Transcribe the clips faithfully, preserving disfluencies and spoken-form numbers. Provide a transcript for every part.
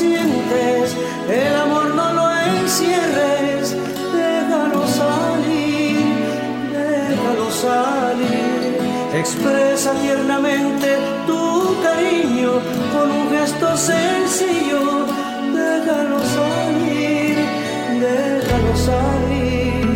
sientes, el amor no lo encierres, déjalo salir, déjalo salir. Expresa tiernamente tu cariño con un gesto sencillo, déjalo salir, déjalo salir.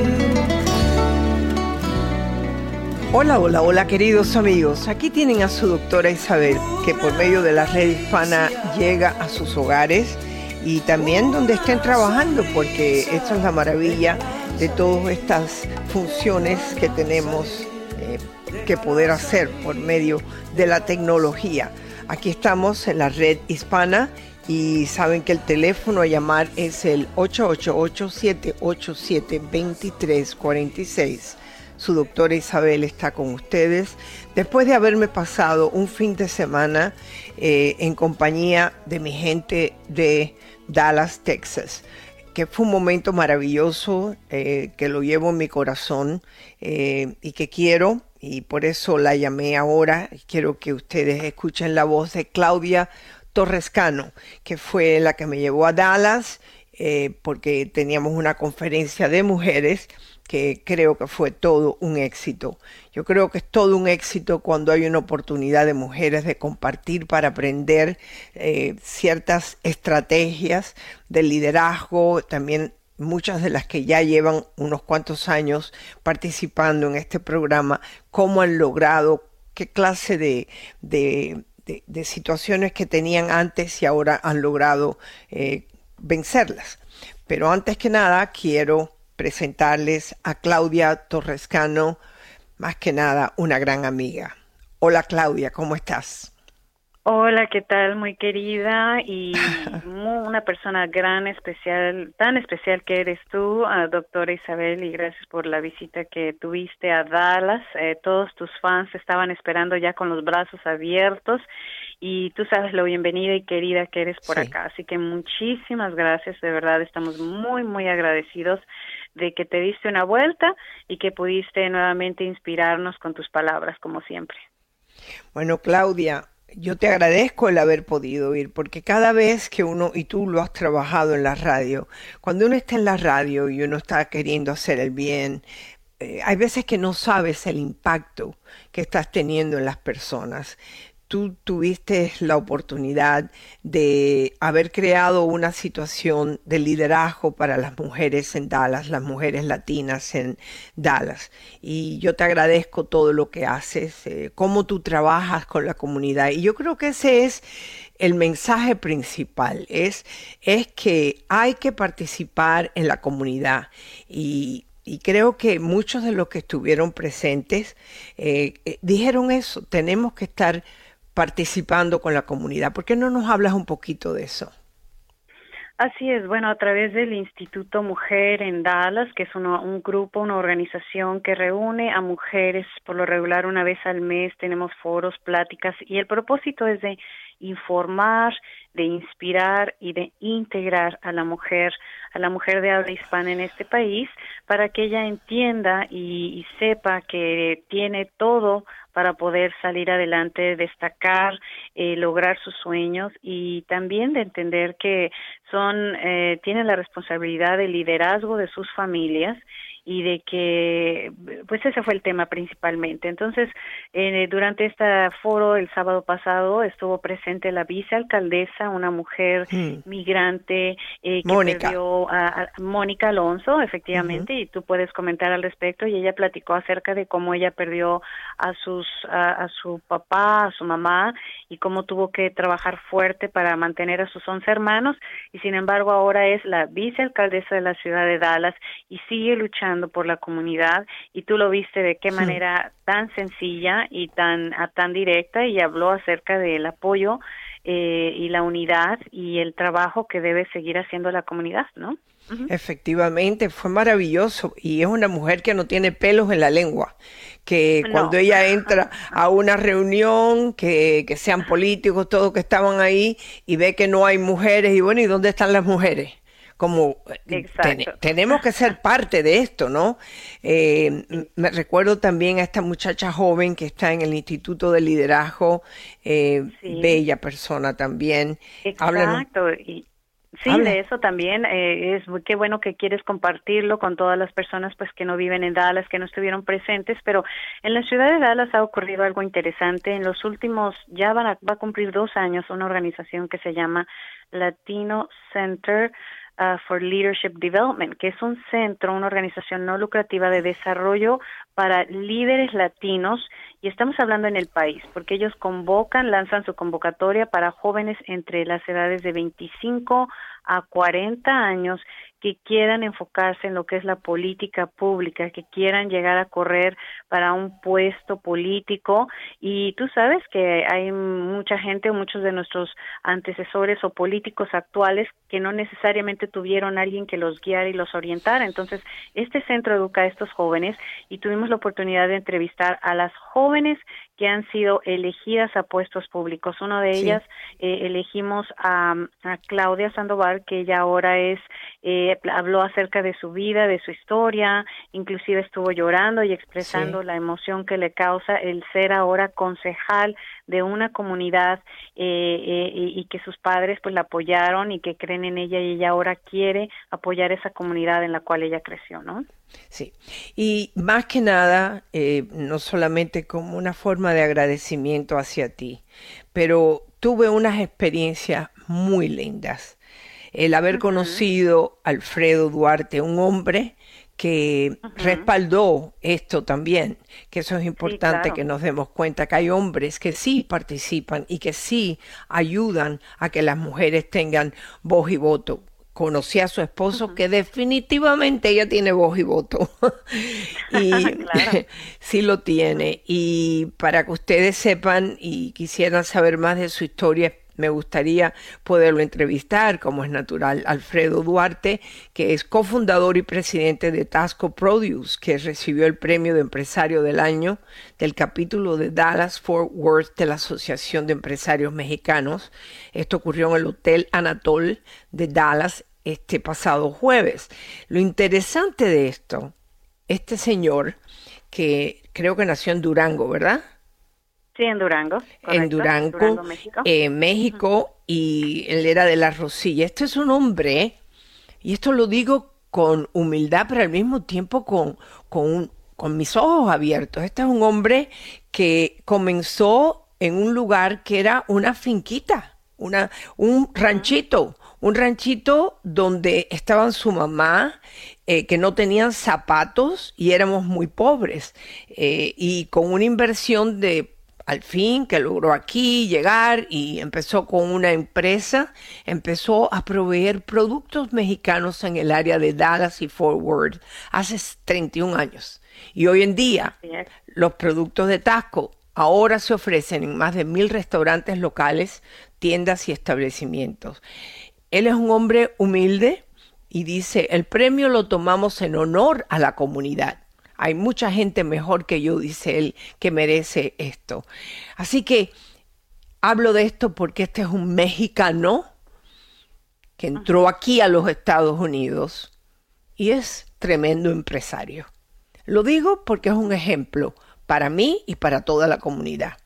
Hola, hola, hola queridos amigos, aquí tienen a su doctora Isabel, que por medio de la red hispana llega a sus hogares y también donde estén trabajando, porque esta es la maravilla de todas estas funciones que tenemos eh, que poder hacer por medio de la tecnología. Aquí estamos en la red hispana y saben que el teléfono a llamar es el ocho ocho ocho, siete ocho siete, dos tres cuatro seis. Su doctora Isabel está con ustedes después de haberme pasado un fin de semana eh, en compañía de mi gente de Dallas, Texas, que fue un momento maravilloso, eh, que lo llevo en mi corazón eh, y que quiero, y por eso la llamé ahora. Quiero que ustedes escuchen la voz de Claudia Torrescano, que fue la que me llevó a Dallas eh, porque teníamos una conferencia de mujeres que creo que fue todo un éxito. Yo creo que es todo un éxito cuando hay una oportunidad de mujeres de compartir para aprender eh, ciertas estrategias de liderazgo, también muchas de las que ya llevan unos cuantos años participando en este programa, cómo han logrado, qué clase de, de, de, de situaciones que tenían antes y ahora han logrado eh, vencerlas. Pero antes que nada quiero presentarles a Claudia Torrescano, más que nada una gran amiga. Hola Claudia, ¿cómo estás? Hola, ¿qué tal? Muy querida y muy, una persona gran, especial, tan especial que eres tú, uh, doctora Isabel, y gracias por la visita que tuviste a Dallas. Eh, todos tus fans estaban esperando ya con los brazos abiertos y tú sabes lo bienvenida y querida que eres por sí. acá. Así que muchísimas gracias, de verdad estamos muy, muy agradecidos de que te diste una vuelta y que pudiste nuevamente inspirarnos con tus palabras, como siempre. Bueno, Claudia, yo te agradezco el haber podido ir, porque cada vez que uno, y tú lo has trabajado en la radio, cuando uno está en la radio y uno está queriendo hacer el bien, eh, hay veces que no sabes el impacto que estás teniendo en las personas. Tú tuviste la oportunidad de haber creado una situación de liderazgo para las mujeres en Dallas, las mujeres latinas en Dallas. Y yo te agradezco todo lo que haces, eh, cómo tú trabajas con la comunidad. Y yo creo que ese es el mensaje principal, es, es que hay que participar en la comunidad. Y Y creo que muchos de los que estuvieron presentes eh, eh, dijeron eso, tenemos que estar participando con la comunidad. ¿Por qué no nos hablas un poquito de eso? Así es, bueno, a través del Instituto Mujer en Dallas, que es uno, un grupo, una organización que reúne a mujeres por lo regular una vez al mes, tenemos foros, pláticas, y el propósito es de informar, de inspirar y de integrar a la mujer, a la mujer de habla hispana en este país, para que ella entienda y, y sepa que tiene todo para poder salir adelante, destacar, eh, lograr sus sueños y también de entender que son eh, tienen la responsabilidad de liderazgo de sus familias y de que, pues ese fue el tema principalmente. Entonces, eh, durante este foro el sábado pasado estuvo presente la vicealcaldesa, una mujer mm. migrante eh, que Mónica. perdió a, a Mónica Alonso, efectivamente, uh-huh. y tú puedes comentar al respecto, y ella platicó acerca de cómo ella perdió a sus a, a su papá, a su mamá, y cómo tuvo que trabajar fuerte para mantener a sus once hermanos, y sin embargo ahora es la vicealcaldesa de la ciudad de Dallas y sigue luchando por la comunidad, y tú lo viste de qué manera sí. tan sencilla y tan a, tan directa, y habló acerca del apoyo eh, y la unidad y el trabajo que debe seguir haciendo la comunidad, ¿no? Uh-huh. Efectivamente, fue maravilloso, y es una mujer que no tiene pelos en la lengua, que no. Cuando ella entra a una reunión, que, que sean políticos, todos que estaban ahí, y ve que no hay mujeres, y bueno, ¿y dónde están las mujeres? Como ten, tenemos que ser parte de esto, ¿no? Eh, me recuerdo también a esta muchacha joven que está en el Instituto de Liderazgo, eh, sí. bella persona también. Exacto, y, Sí, Habla. de eso también, eh, es qué bueno que quieres compartirlo con todas las personas pues que no viven en Dallas, que no estuvieron presentes, pero en la ciudad de Dallas ha ocurrido algo interesante. En los últimos, ya van a, va a cumplir dos años, una organización que se llama Latino Center Uh, for Leadership Development, que es un centro, una organización no lucrativa de desarrollo para líderes latinos, y estamos hablando en el país, porque ellos convocan, lanzan su convocatoria para jóvenes entre las edades de veinticinco a cuarenta años que quieran enfocarse en lo que es la política pública, que quieran llegar a correr para un puesto político. Y tú sabes que hay mucha gente, muchos de nuestros antecesores o políticos actuales que no necesariamente tuvieron a alguien que los guiara y los orientara. Entonces, este centro educa a estos jóvenes y tuvimos la oportunidad de entrevistar a las jóvenes que han sido elegidas a puestos públicos. Una de ellas, sí. eh, elegimos a, a Claudia Sandoval, que ella ahora es, eh, habló acerca de su vida, de su historia, inclusive estuvo llorando y expresando sí. la emoción que le causa el ser ahora concejal de una comunidad eh, eh, y que sus padres pues la apoyaron y que creen en ella, y ella ahora quiere apoyar esa comunidad en la cual ella creció, ¿no? Sí, y más que nada, eh, no solamente como una forma de agradecimiento hacia ti, pero tuve unas experiencias muy lindas. El haber uh-huh. conocido a Alfredo Duarte, un hombre que uh-huh. respaldó esto también, que eso es importante, sí, claro. que nos demos cuenta que hay hombres que sí participan y que sí ayudan a que las mujeres tengan voz y voto. Conocí a su esposo, uh-huh. que definitivamente ella tiene voz y voto. Y claro. sí lo tiene. Y para que ustedes sepan y quisieran saber más de su historia, me gustaría poderlo entrevistar, como es natural. Alfredo Duarte, que es cofundador y presidente de Tasco Produce, que recibió el premio de empresario del año del capítulo de Dallas-Fort Worth de la Asociación de Empresarios Mexicanos. Esto ocurrió en el Hotel Anatole de Dallas este pasado jueves. Lo interesante de esto, este señor, que creo que nació en Durango, ¿verdad? Sí, en Durango. Correcto. En Durango, Durango México. Eh, México uh-huh. y él era de La Rosilla. Este es un hombre, y esto lo digo con humildad, pero al mismo tiempo con, con, un, con mis ojos abiertos. Este es un hombre que comenzó en un lugar que era una finquita, una, un ranchito. Uh-huh. Un ranchito donde estaban su mamá, eh, que no tenían zapatos y éramos muy pobres. Eh, y con una inversión de, al fin, que logró aquí llegar y empezó con una empresa, empezó a proveer productos mexicanos en el área de Dallas y Fort Worth hace treinta y un años. Y hoy en día, los productos de Tasco ahora se ofrecen en más de mil restaurantes locales, tiendas y establecimientos. Él es un hombre humilde y dice, el premio lo tomamos en honor a la comunidad. Hay mucha gente mejor que yo, dice él, que merece esto. Así que hablo de esto porque este es un mexicano que entró aquí a los Estados Unidos y es tremendo empresario. Lo digo porque es un ejemplo para mí y para toda la comunidad.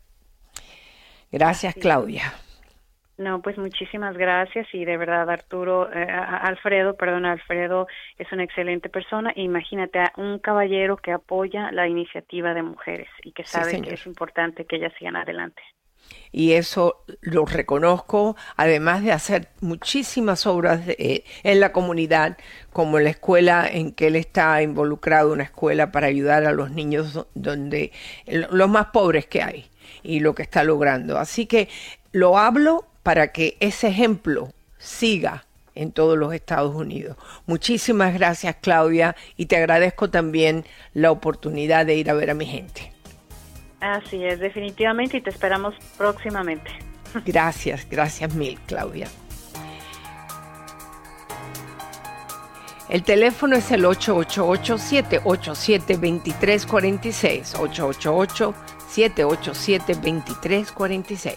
Gracias, Claudia. No, pues muchísimas gracias, y de verdad Arturo, eh, Alfredo, perdón, Alfredo es una excelente persona. Imagínate a un caballero que apoya la iniciativa de mujeres y que sabe sí, que es importante que ellas sigan adelante. Y eso lo reconozco, además de hacer muchísimas obras de, eh, en la comunidad, como la escuela en que él está involucrado, una escuela para ayudar a los niños donde los más pobres que hay, y lo que está logrando. Así que lo hablo para que ese ejemplo siga en todos los Estados Unidos. Muchísimas gracias, Claudia, y te agradezco también la oportunidad de ir a ver a mi gente. Así es, definitivamente, y te esperamos próximamente. Gracias, gracias mil, Claudia. El teléfono es el ocho ocho ocho, siete ocho siete, dos tres cuatro seis, ocho ocho ocho, siete ocho siete, dos tres cuatro seis.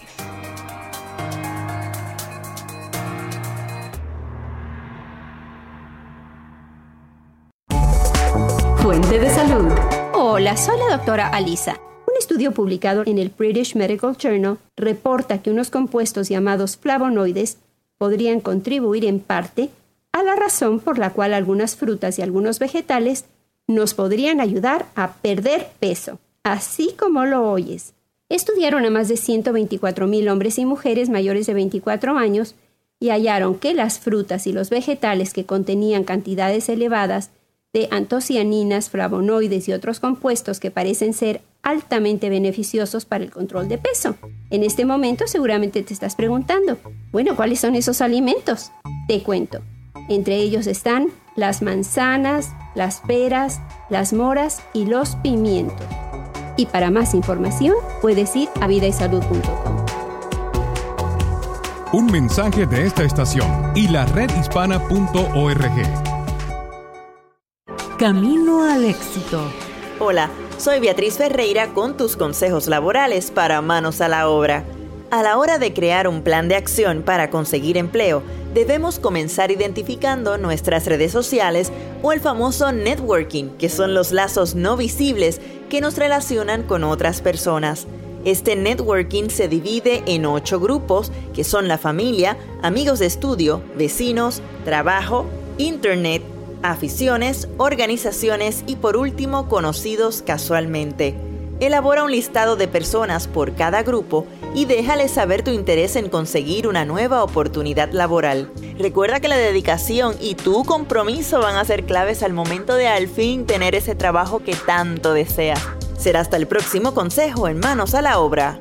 Fuente de salud. Hola, soy la doctora Alisa. Un estudio publicado en el British Medical Journal reporta que unos compuestos llamados flavonoides podrían contribuir en parte a la razón por la cual algunas frutas y algunos vegetales nos podrían ayudar a perder peso, así como lo oyes. Estudiaron a más de ciento veinticuatro mil hombres y mujeres mayores de veinticuatro años y hallaron que las frutas y los vegetales que contenían cantidades elevadas de antocianinas, flavonoides y otros compuestos que parecen ser altamente beneficiosos para el control de peso. En este momento seguramente te estás preguntando, bueno, ¿cuáles son esos alimentos? Te cuento. Entre ellos están las manzanas, las peras, las moras y los pimientos. Y para más información puedes ir a vida y salud punto com. Un mensaje de esta estación y la red hispana punto org. Camino al éxito. Hola, soy Beatriz Ferreira con tus consejos laborales para manos a la obra. A la hora de crear un plan de acción para conseguir empleo, debemos comenzar identificando nuestras redes sociales o el famoso networking, que son los lazos no visibles que nos relacionan con otras personas. Este networking se divide en ocho grupos, que son la familia, amigos de estudio, vecinos, trabajo, internet, aficiones, organizaciones y por último, conocidos casualmente. Elabora un listado de personas por cada grupo y déjales saber tu interés en conseguir una nueva oportunidad laboral. Recuerda que la dedicación y tu compromiso van a ser claves al momento de al fin tener ese trabajo que tanto deseas. Será hasta el próximo consejo en Manos a la Obra.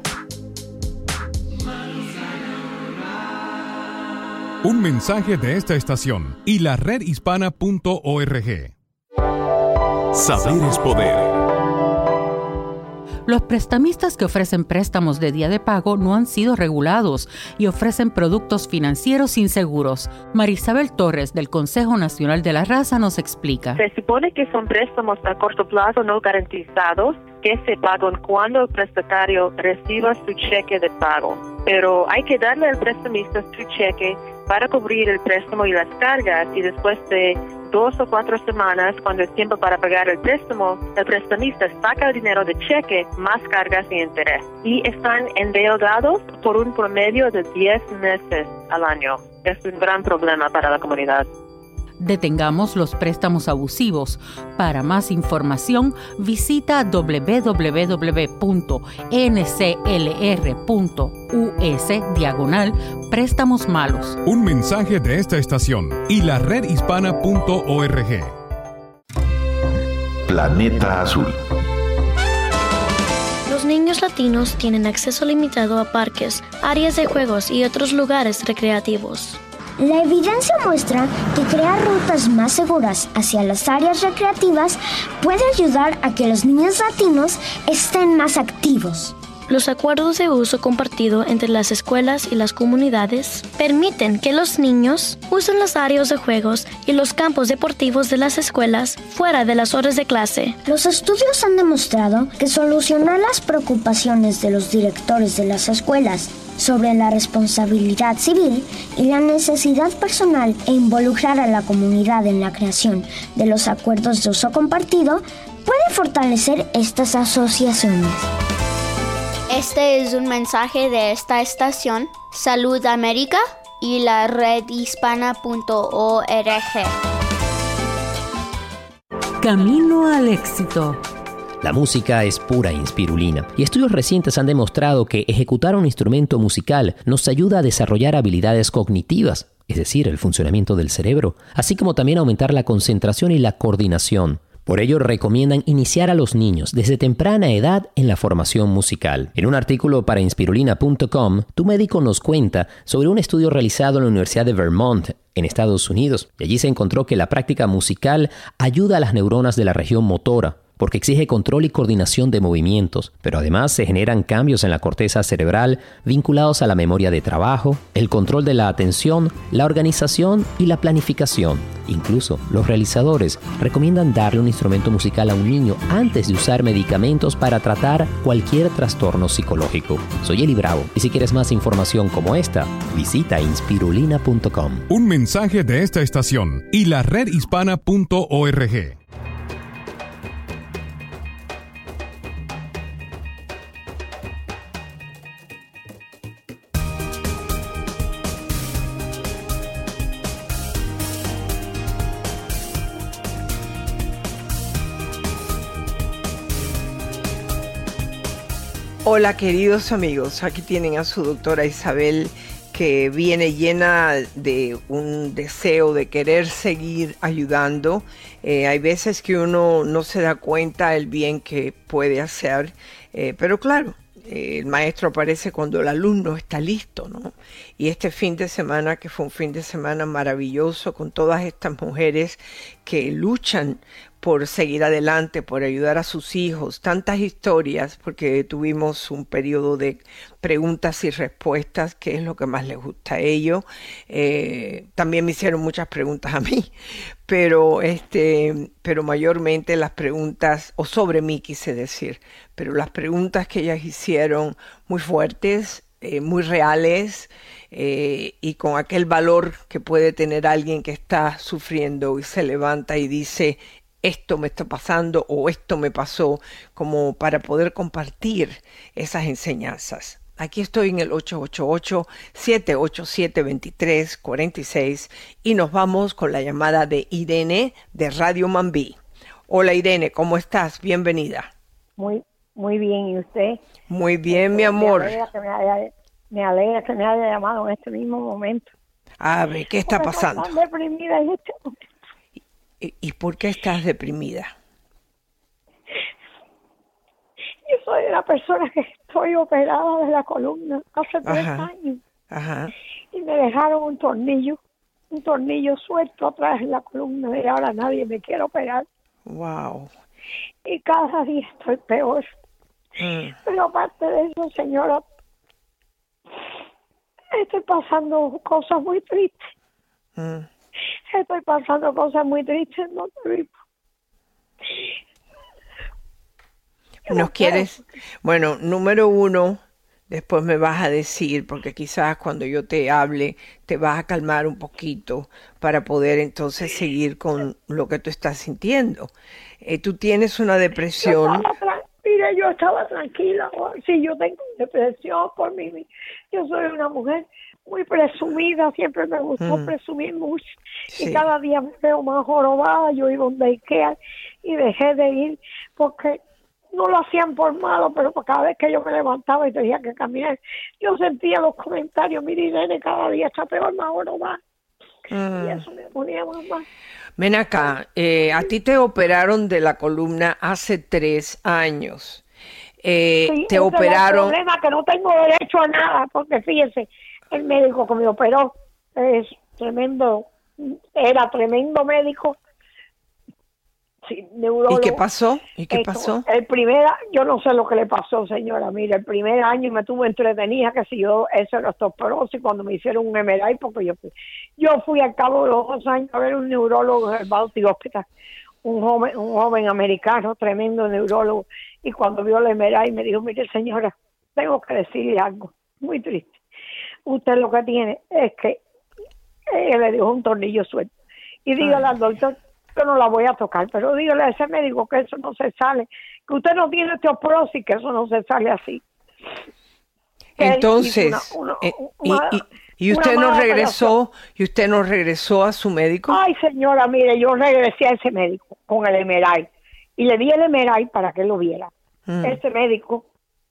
Un mensaje de esta estación y la red hispana punto org. Saber es poder. Los prestamistas que ofrecen préstamos de día de pago no han sido regulados y ofrecen productos financieros inseguros. Marisabel Torres, del Consejo Nacional de la Raza, nos explica. Se supone que son préstamos a corto plazo no garantizados que se pagan cuando el prestatario reciba su cheque de pago. Pero hay que darle al prestamista su cheque para cubrir el préstamo y las cargas, y después de dos o cuatro semanas, cuando es tiempo para pagar el préstamo, el prestamista saca el dinero de cheque más cargas y interés. Y están endeudados por un promedio de diez meses al año. Es un gran problema para la comunidad. Detengamos los préstamos abusivos. Para más información, visita doble u doble u doble u punto n c l r punto u s diagonal préstamos malos. Un mensaje de esta estación y la red hispana punto org. Planeta Azul. Los niños latinos tienen acceso limitado a parques, áreas de juegos y otros lugares recreativos. La evidencia muestra que crear rutas más seguras hacia las áreas recreativas puede ayudar a que los niños latinos estén más activos. Los acuerdos de uso compartido entre las escuelas y las comunidades permiten que los niños usen las áreas de juegos y los campos deportivos de las escuelas fuera de las horas de clase. Los estudios han demostrado que solucionar las preocupaciones de los directores de las escuelas sobre la responsabilidad civil y la necesidad personal e involucrar a la comunidad en la creación de los acuerdos de uso compartido puede fortalecer estas asociaciones. Este es un mensaje de esta estación, Salud América y la red hispana punto org. Camino al éxito. La música es pura inspirulina y estudios recientes han demostrado que ejecutar un instrumento musical nos ayuda a desarrollar habilidades cognitivas, es decir, el funcionamiento del cerebro, así como también aumentar la concentración y la coordinación. Por ello, recomiendan iniciar a los niños desde temprana edad en la formación musical. En un artículo para inspirulina punto com, tu médico nos cuenta sobre un estudio realizado en la Universidad de Vermont, en Estados Unidos, y allí se encontró que la práctica musical ayuda a las neuronas de la región motora, porque exige control y coordinación de movimientos, pero además se generan cambios en la corteza cerebral vinculados a la memoria de trabajo, el control de la atención, la organización y la planificación. Incluso los realizadores recomiendan darle un instrumento musical a un niño antes de usar medicamentos para tratar cualquier trastorno psicológico. Soy Eli Bravo, y si quieres más información como esta, visita inspirulina punto com. Un mensaje de esta estación y la red hispana punto org. Hola queridos amigos, aquí tienen a su doctora Isabel, que viene llena de un deseo de querer seguir ayudando. Eh, hay veces que uno no se da cuenta el bien que puede hacer, eh, pero claro, eh, el maestro aparece cuando el alumno está listo, ¿no? Y este fin de semana, que fue un fin de semana maravilloso con todas estas mujeres que luchan por seguir adelante, por ayudar a sus hijos, tantas historias, porque tuvimos un periodo de preguntas y respuestas, que es lo que más les gusta a ellos. Eh, también me hicieron muchas preguntas a mí, pero, este, pero mayormente las preguntas, o sobre mí quise decir, pero las preguntas que ellas hicieron muy fuertes, eh, muy reales, eh, y con aquel valor que puede tener alguien que está sufriendo y se levanta y dice, esto me está pasando o esto me pasó, como para poder compartir esas enseñanzas. Aquí estoy en el ocho ocho ocho, siete ocho siete, dos tres cuatro seis y nos vamos con la llamada de Irene de Radio Mambí. Hola Irene, ¿cómo estás? Bienvenida. Muy, muy bien, ¿y usted? Muy bien, mi amor. Me alegra que me haya, me alegra que me haya llamado en este mismo momento. A ver, ¿qué está pasando? Estoy tan deprimida en este momento. ¿Y, ¿Y por qué estás deprimida? Yo soy una persona que estoy operada de la columna hace tres Ajá. años. Ajá. Y me dejaron un tornillo, un tornillo suelto atrás en la columna y ahora nadie me quiere operar. Wow. Y cada día estoy peor. Mm. Pero aparte de eso, señora, estoy pasando cosas muy tristes. Mm. Estoy pasando cosas muy tristes, no te digo. ¿Nos quieres? Bueno, número uno, después me vas a decir, porque quizás cuando yo te hable te vas a calmar un poquito para poder entonces seguir con lo que tú estás sintiendo. Eh, tú tienes una depresión. Yo estaba, mire, yo estaba tranquila. Sí, yo tengo depresión por mí. Yo soy una mujer muy presumida, siempre me gustó mm. presumir mucho. Sí. Y cada día me veo más jorobada. Yo iba a un daycare y dejé de ir porque no lo hacían por malo, pero cada vez que yo me levantaba y tenía que caminar, yo sentía los comentarios, mira Irene, cada día está peor, más jorobada. Mm. Y eso me ponía más mal. Ven acá, eh, a ti te operaron de la columna hace tres años. Eh, sí, te operaron. El problema es que no tengo derecho a nada, porque fíjese, el médico que me operó es tremendo, era tremendo médico, sí, neurólogo. ¿Y qué pasó? ¿Y qué Esto, pasó? El primer, yo no sé lo que le pasó, señora. Mira, el primer año me tuvo entretenida, que si yo, eso era osteoporosis, cuando me hicieron un M R I, porque yo fui, yo fui al cabo de los dos años a ver un neurólogo en el Baltic Hospital, un joven, un joven americano, tremendo neurólogo, y cuando vio el M R I me dijo, mire señora, tengo que decirle algo muy triste. Usted lo que tiene es que ella le dijo un tornillo suelto. Y dígale al doctor, yo no la voy a tocar, pero dígale a ese médico que eso no se sale, que usted no tiene osteoporosis, que eso no se sale así. Entonces, una, una, eh, una, y, y, y usted no regresó, operación. y usted no regresó a su médico. Ay, señora, mire, yo regresé a ese médico con el M R I y le di el M R I para que lo viera. Mm. Ese médico,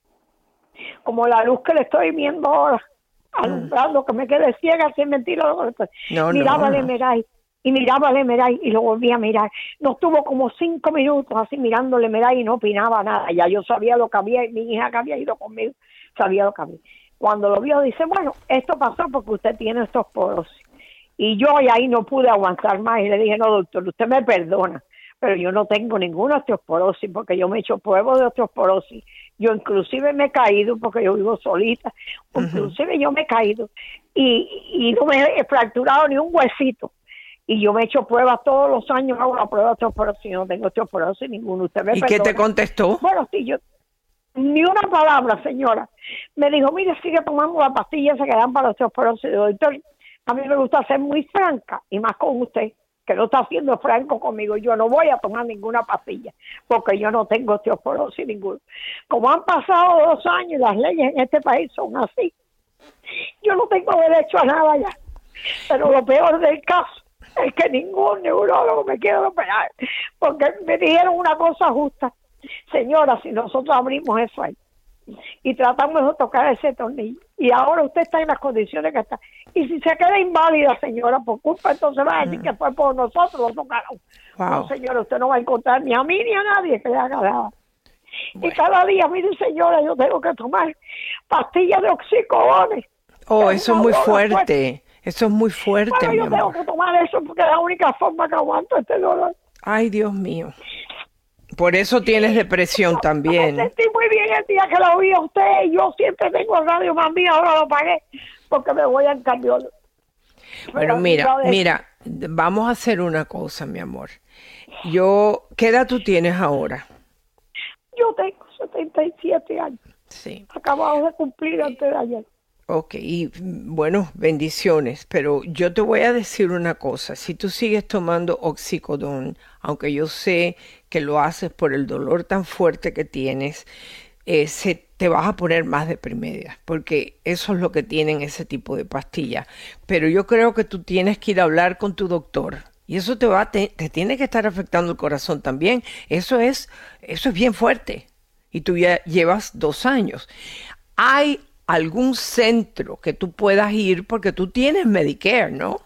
como la luz que le estoy viendo ahora, alumbrando, mm. que me quedé ciega, sin mentira, no, miraba no, el no. M R I. Y miraba el M R I y lo volví a mirar. Nos tuvo como cinco minutos así mirando el M R I y no opinaba nada. Ya yo sabía lo que había, y mi hija que había ido conmigo sabía lo que había. Cuando lo vio dice, bueno, esto pasó porque usted tiene osteoporosis. Y yo y ahí no pude aguantar más y le dije, no doctor, usted me perdona, pero yo no tengo ninguna osteoporosis porque yo me he hecho pruebas de osteoporosis. Yo inclusive me he caído porque yo vivo solita. Inclusive uh-huh. yo me he caído y, y no me he fracturado ni un huesito. Y yo me he hecho pruebas todos los años, hago la prueba de osteoporosis, no tengo osteoporosis ninguno. Usted me ¿Y perdona. qué te contestó? Bueno, sí, yo, ni una palabra, señora. Me dijo, mire, sigue tomando la pastilla esa que dan para la osteoporosis. Doctor, a mí me gusta ser muy franca, y más con usted, que no está siendo franco conmigo. Yo no voy a tomar ninguna pastilla, porque yo no tengo osteoporosis ninguno. Como han pasado dos años, las leyes en este país son así. Yo no tengo derecho a nada ya. Pero lo peor del caso es que ningún neurólogo me quiere operar, porque me dijeron una cosa justa. Señora, si nosotros abrimos eso ahí y tratamos de tocar ese tornillo. Y ahora usted está en las condiciones que está. Y si se queda inválida, señora, por culpa, entonces va a decir mm. que fue por nosotros los tocaron. Wow. No, señora, usted no va a encontrar ni a mí ni a nadie que le haga nada. Bueno. Y cada día, mire, señora, yo tengo que tomar pastillas de oxicodones. Oh, eso es muy fuerte. fuerte. Eso es muy fuerte, bueno, mi yo amor. tengo que tomar eso porque es la única forma que aguanto este dolor. Ay, Dios mío. Por eso tienes depresión también. Me sentí muy bien el día que lo vi a usted. Yo siempre tengo el radio Mami, ahora lo pagué porque me voy al cardiólogo. Bueno, mira, mira, vamos a hacer una cosa, mi amor. Yo, ¿qué edad tú tienes ahora? Yo tengo setenta y siete años. Sí. Acabamos de cumplir antes de ayer. Ok, y bueno, bendiciones, pero yo te voy a decir una cosa, si tú sigues tomando oxicodón, aunque yo sé que lo haces por el dolor tan fuerte que tienes, eh, se, te vas a poner más deprimida, porque eso es lo que tienen ese tipo de pastillas, pero yo creo que tú tienes que ir a hablar con tu doctor. Y eso te va, te, te tiene que estar afectando el corazón también, eso es, eso es bien fuerte, y tú ya llevas dos años. Hay algún centro que tú puedas ir porque tú tienes Medicare, ¿no?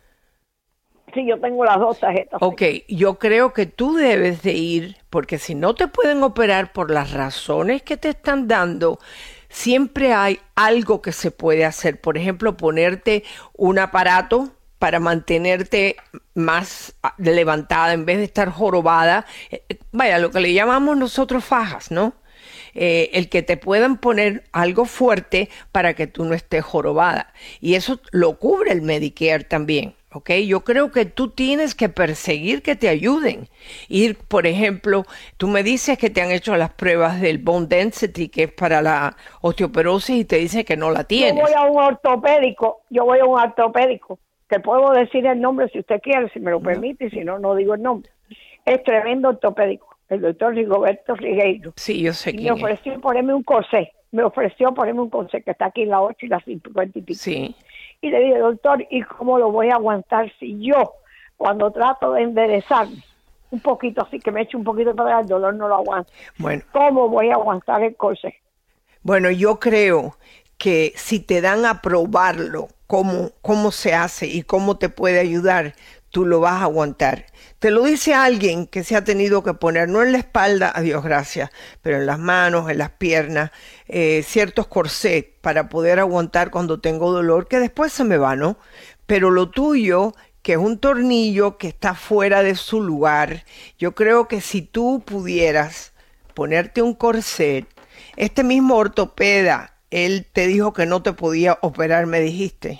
Sí, yo tengo las dos tarjetas. Ok, yo creo que tú debes de ir porque si no te pueden operar por las razones que te están dando, siempre hay algo que se puede hacer. Por ejemplo, ponerte un aparato para mantenerte más levantada en vez de estar jorobada. Vaya, lo que le llamamos nosotros fajas, ¿no? Eh, el que te puedan poner algo fuerte para que tú no estés jorobada. Y eso lo cubre el Medicare también, ¿ok? Yo creo que tú tienes que perseguir que te ayuden. Ir, por ejemplo, tú me dices que te han hecho las pruebas del bone density, que es para la osteoporosis, y te dicen que no la tienes. Yo voy a un ortopédico, yo voy a un ortopédico, que puedo decir el nombre si usted quiere, si me lo permite, y si no, no digo el nombre. Es tremendo ortopédico. El doctor Rigoberto Rigueiro. Sí, yo sé y quién me ofreció es. ponerme un corsé. Me ofreció ponerme un corsé que está aquí en la ocho y la cincuenta y pico. Sí. Y le dije, doctor, ¿y cómo lo voy a aguantar si yo, cuando trato de enderezarme, un poquito así, que me eche un poquito para atrás, el dolor no lo aguanto? Bueno. ¿Cómo voy a aguantar el corsé? Bueno, yo creo que si te dan a probarlo, cómo, cómo se hace y cómo te puede ayudar, tú lo vas a aguantar. Te lo dice alguien que se ha tenido que poner, no en la espalda, a Dios gracias, pero en las manos, en las piernas, eh, ciertos corsets para poder aguantar cuando tengo dolor, que después se me va, ¿no? Pero lo tuyo, que es un tornillo que está fuera de su lugar, yo creo que si tú pudieras ponerte un corset, este mismo ortopeda, él te dijo que no te podía operar, me dijiste.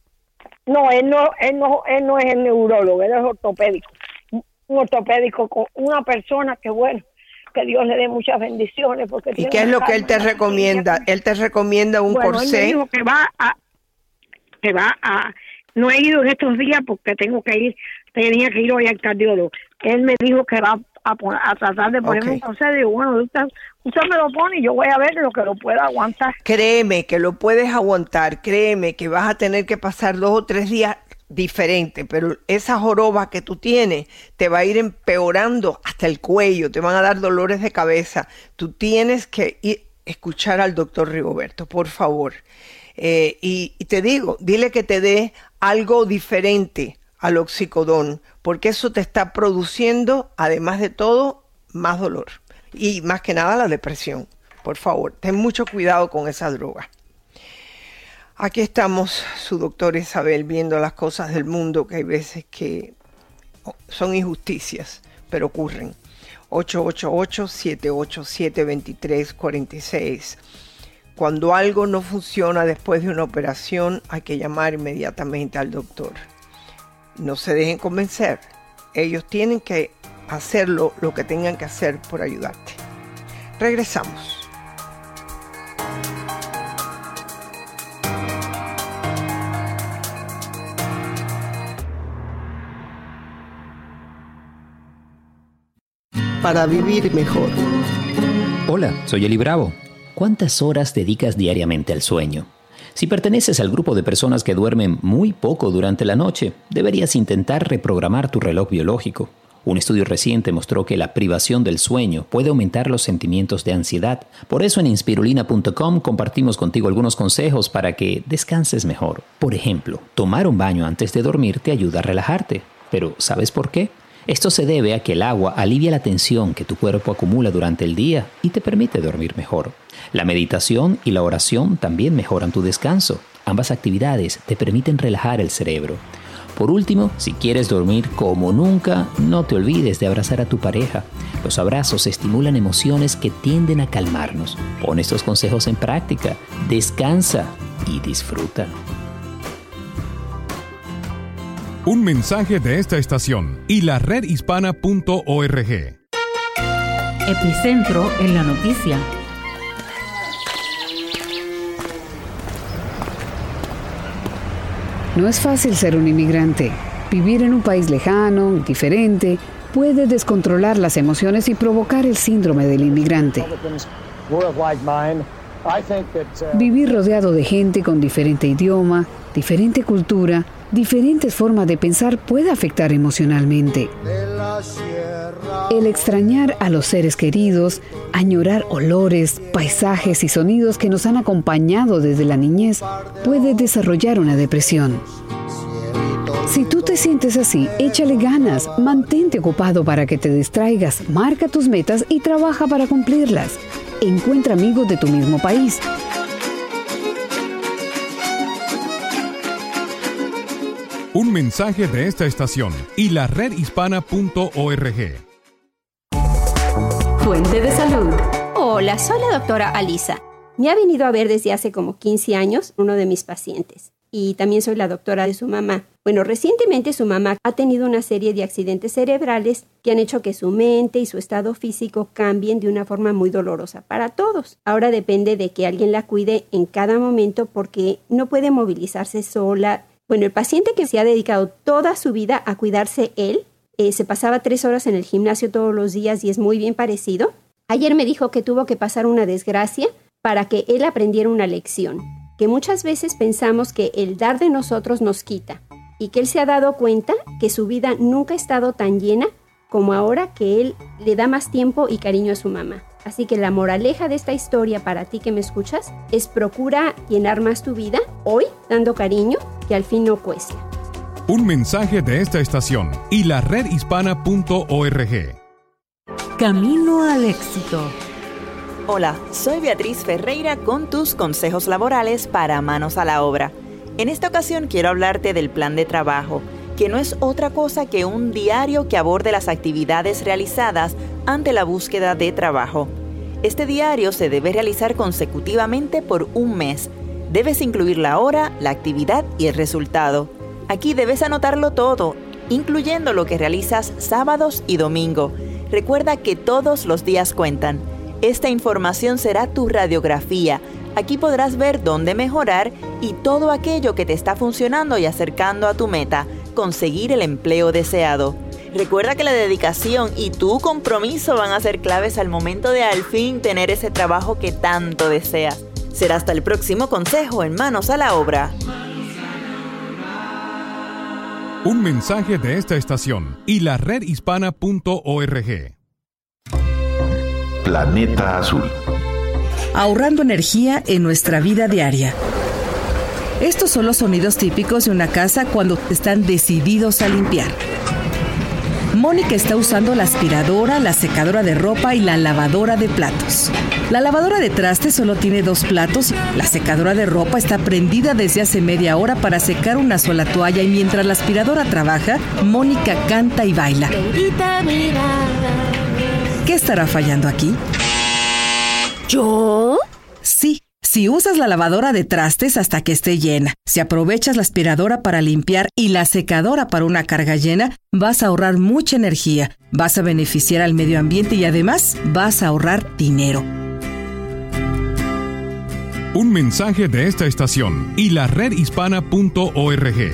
No, él no, él no, él no es el neurólogo, él es ortopédico. Un ortopédico con una persona que, bueno, que Dios le dé muchas bendiciones. Porque ¿Y qué es lo que él te recomienda? Él te recomienda un bueno, corsé. Él me dijo que va a, que va a, no he ido en estos días porque tengo que ir, tenía que ir hoy al cardiólogo. Él me dijo que va a, a tratar de ponerme okay. un corsé. Digo, bueno, usted, usted me lo pone y yo voy a ver lo que lo pueda aguantar. Créeme que lo puedes aguantar, créeme que vas a tener que pasar dos o tres días diferente, pero esa joroba que tú tienes te va a ir empeorando hasta el cuello, te van a dar dolores de cabeza. Tú tienes que ir, escuchar al doctor Rigoberto, por favor. Eh, y, y te digo, dile que te dé algo diferente al oxicodón, porque eso te está produciendo, además de todo, más dolor. Y más que nada la depresión. Por favor, ten mucho cuidado con esa droga. Aquí estamos, su doctora Isabel, viendo las cosas del mundo que hay veces que son injusticias, pero ocurren. ocho ocho ocho, siete ocho siete, dos tres cuatro seis. Cuando algo no funciona después de una operación, hay que llamar inmediatamente al doctor. No se dejen convencer. Ellos tienen que hacerlo lo que tengan que hacer por ayudarte. Regresamos. Para vivir mejor. Hola, soy Eli Bravo. ¿Cuántas horas dedicas diariamente al sueño? Si perteneces al grupo de personas que duermen muy poco durante la noche, deberías intentar reprogramar tu reloj biológico. Un estudio reciente mostró que la privación del sueño puede aumentar los sentimientos de ansiedad. Por eso en inspirulina punto com compartimos contigo algunos consejos para que descanses mejor. Por ejemplo, tomar un baño antes de dormir te ayuda a relajarte. Pero ¿sabes por qué? Esto se debe a que el agua alivia la tensión que tu cuerpo acumula durante el día y te permite dormir mejor. La meditación y la oración también mejoran tu descanso. Ambas actividades te permiten relajar el cerebro. Por último, si quieres dormir como nunca, no te olvides de abrazar a tu pareja. Los abrazos estimulan emociones que tienden a calmarnos. Pon estos consejos en práctica, descansa y disfruta. Un mensaje de esta estación y la red hispana punto org. Epicentro en la noticia. No es fácil ser un inmigrante. Vivir en un país lejano, diferente, puede descontrolar las emociones y provocar el síndrome del inmigrante. Vivir rodeado de gente con diferente idioma, diferente cultura, diferentes formas de pensar puede afectar emocionalmente. El extrañar a los seres queridos, añorar olores, paisajes y sonidos que nos han acompañado desde la niñez puede desarrollar una depresión. Si tú te sientes así, échale ganas, mantente ocupado para que te distraigas, marca tus metas y trabaja para cumplirlas. Encuentra amigos de tu mismo país. Un mensaje de esta estación y la red hispana punto org. Fuente de salud. Hola, soy la doctora Alisa. Me ha venido a ver desde hace como quince años uno de mis pacientes. Y también soy la doctora de su mamá. Bueno, recientemente su mamá ha tenido una serie de accidentes cerebrales que han hecho que su mente y su estado físico cambien de una forma muy dolorosa para todos. Ahora depende de que alguien la cuide en cada momento porque no puede movilizarse sola. Bueno, el paciente que se ha dedicado toda su vida a cuidarse él, eh, se pasaba tres horas en el gimnasio todos los días y es muy bien parecido. Ayer me dijo que tuvo que pasar una desgracia para que él aprendiera una lección, que muchas veces pensamos que el dar de nosotros nos quita y que él se ha dado cuenta que su vida nunca ha estado tan llena como ahora que él le da más tiempo y cariño a su mamá. Así que la moraleja de esta historia para ti que me escuchas es procura llenar más tu vida hoy dando cariño que al fin no cuesta. Un mensaje de esta estación y la red hispana punto org. Camino al éxito. Hola, soy Beatriz Ferreira con tus consejos laborales para manos a la obra. En esta ocasión quiero hablarte del plan de trabajo, que no es otra cosa que un diario que aborde las actividades realizadas ante la búsqueda de trabajo. Este diario se debe realizar consecutivamente por un mes. Debes incluir la hora, la actividad y el resultado. Aquí debes anotarlo todo, incluyendo lo que realizas sábados y domingo. Recuerda que todos los días cuentan. Esta información será tu radiografía. Aquí podrás ver dónde mejorar y todo aquello que te está funcionando y acercando a tu meta, conseguir el empleo deseado. Recuerda que la dedicación y tu compromiso van a ser claves al momento de al fin tener ese trabajo que tanto deseas. Será hasta el próximo consejo en Manos a la Obra. Un mensaje de esta estación y la red hispana punto org. Planeta Azul. Ahorrando energía en nuestra vida diaria. Estos son los sonidos típicos de una casa cuando están decididos a limpiar. Mónica está usando la aspiradora, la secadora de ropa y la lavadora de platos. La lavadora de trastes solo tiene dos platos. La secadora de ropa está prendida desde hace media hora para secar una sola toalla y mientras la aspiradora trabaja, Mónica canta y baila. ¿Qué estará fallando aquí? ¿Yo? Sí. Si usas la lavadora de trastes hasta que esté llena, si aprovechas la aspiradora para limpiar y la secadora para una carga llena, vas a ahorrar mucha energía, vas a beneficiar al medio ambiente y además vas a ahorrar dinero. Un mensaje de esta estación y la red hispana punto org.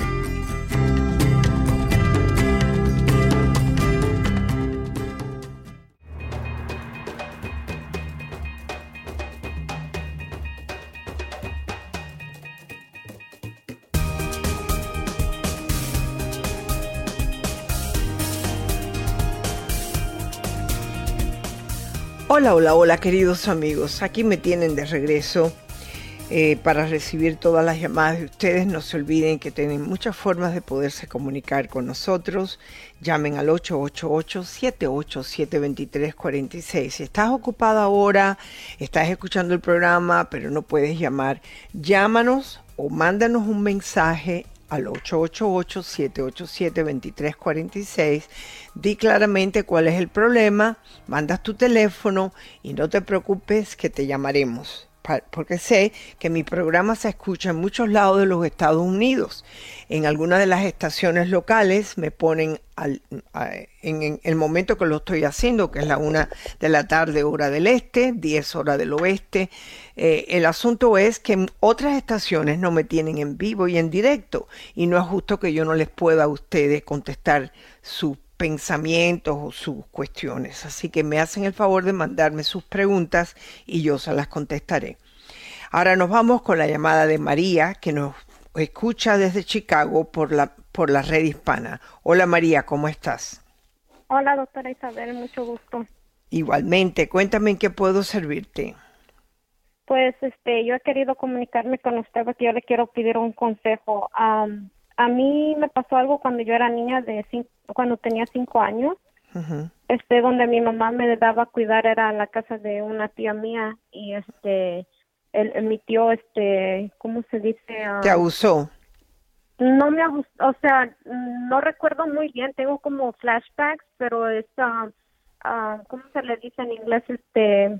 Hola, hola, hola, queridos amigos. Aquí me tienen de regreso eh, para recibir todas las llamadas de ustedes. No se olviden que tienen muchas formas de poderse comunicar con nosotros. Llamen al ocho ocho ocho, siete ocho siete, dos tres cuatro seis. Si estás ocupada ahora, estás escuchando el programa, pero no puedes llamar, llámanos o mándanos un mensaje al ocho ocho ocho, siete ocho siete, dos tres cuatro seis. Di claramente cuál es el problema, mandas tu teléfono y no te preocupes que te llamaremos, porque sé que mi programa se escucha en muchos lados de los Estados Unidos. En algunas de las estaciones locales me ponen al, a, en, en el momento que lo estoy haciendo, que es la una de la tarde hora del este, diez hora del oeste. Eh, el asunto es que en otras estaciones no me tienen en vivo y en directo, y no es justo que yo no les pueda a ustedes contestar sus pensamientos o sus cuestiones. Así que me hacen el favor de mandarme sus preguntas y yo se las contestaré. Ahora nos vamos con la llamada de María, que nos escucha desde Chicago por la, por la red hispana. Hola María, ¿cómo estás? Hola doctora Isabel, mucho gusto. Igualmente, cuéntame en qué puedo servirte. Pues este, yo he querido comunicarme con usted porque yo le quiero pedir un consejo. Um, a mí me pasó algo cuando yo era niña, de cinco, cuando tenía cinco años. Uh-huh. Este, donde mi mamá me daba a cuidar era la casa de una tía mía y este, el, el, mi tío, este, ¿cómo se dice? Um, ¿Te abusó? No me abusó, o sea, no recuerdo muy bien, tengo como flashbacks, pero es, uh, uh, ¿cómo se le dice en inglés? Este,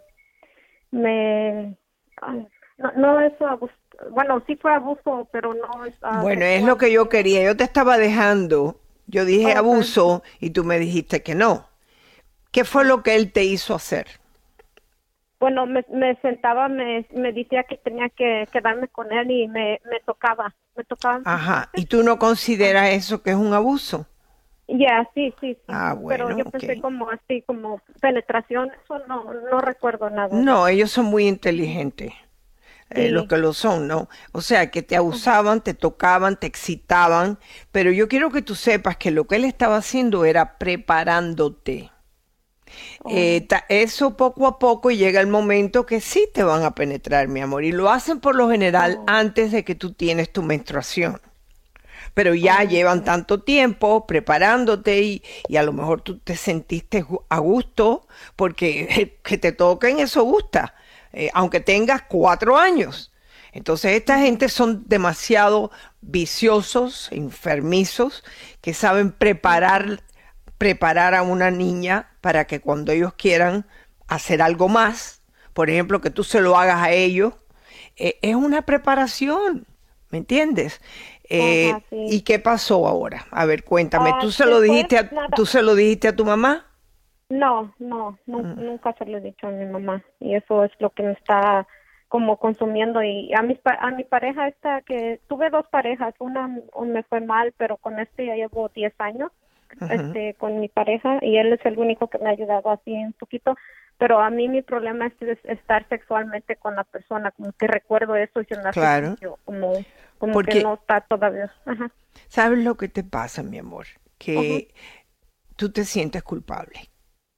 me, uh, no, no es abuso. Bueno, sí fue abuso, pero no es... Uh, bueno, es lo que yo quería. Yo te estaba dejando. Yo dije okay. abuso y tú me dijiste que no. ¿Qué fue lo que él te hizo hacer? Bueno, me, me sentaba, me, me decía que tenía que quedarme con él y me, me tocaba. Me tocaba. Ajá. ¿Y tú no consideras eso que es un abuso? Ya, yeah, sí, sí, sí. Ah, bueno, pero yo okay. pensé como así, como penetración, eso no, no recuerdo nada. No, ellos son muy inteligentes. Eh, sí. Los que lo son, ¿no? O sea, que te abusaban, te tocaban, te excitaban, pero yo quiero que tú sepas que lo que él estaba haciendo era preparándote. Oh. Eh, ta, eso poco a poco y llega el momento que sí te van a penetrar, mi amor, y lo hacen por lo general oh. antes de que tú tienes tu menstruación. Pero ya oh. llevan tanto tiempo preparándote y, y a lo mejor tú te sentiste a gusto porque que te toquen, eso gusta. Eh, aunque tengas cuatro años. Entonces esta gente son demasiado viciosos, enfermizos, que saben preparar, preparar a una niña para que cuando ellos quieran hacer algo más, por ejemplo, que tú se lo hagas a ellos, eh, es una preparación, ¿me entiendes? Eh, Ajá, sí. ¿Y qué pasó ahora? A ver, cuéntame, ah, ¿tú se lo dijiste a, ¿tú se lo dijiste a tu mamá? No, no, no mm. nunca se lo he dicho a mi mamá y eso es lo que me está como consumiendo y a mi a mi pareja esta que tuve dos parejas, una me fue mal, pero con este ya llevo diez años, uh-huh. este con mi pareja y él es el único que me ha ayudado así un poquito, pero a mí mi problema es estar sexualmente con la persona, como que recuerdo eso y se me hace claro. sitio, como como Porque, que no está todavía. Ajá. ¿Sabes lo que te pasa, mi amor? Que uh-huh. tú te sientes culpable.